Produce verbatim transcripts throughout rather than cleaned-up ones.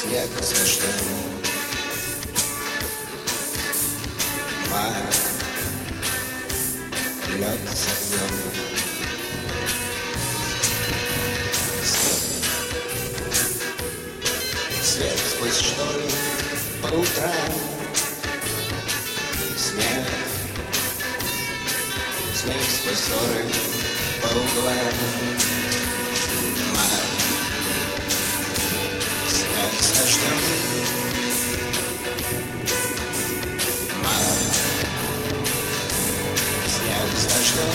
снег смешным. Май льется днем. Свет сквозь шторы по утрам. Смех, смех сквозь ссоры по углам. Май, снег с дождем. Май, снег с дождем.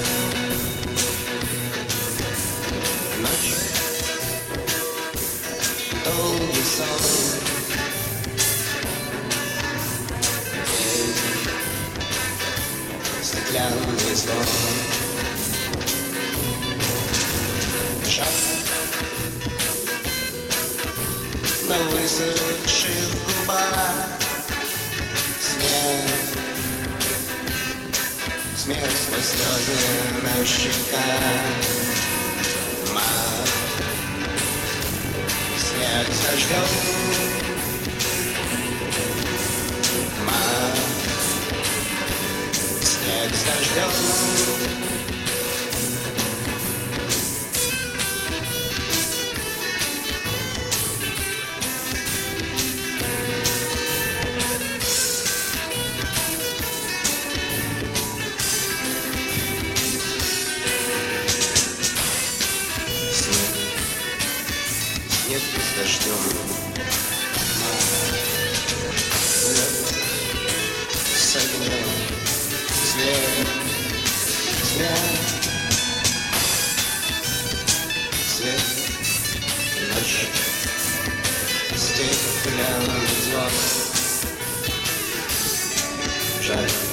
Ночь, долгий сон. Стеклянный звон. Шаг на высохших губах. Смех, смех сквозь слезы на щеках. Май, снег с дождем. Май, снег с дождем. Снег с дождем. Лед с огнем. Свет, свет, свет, ночь, стеклянный звон. Жаль.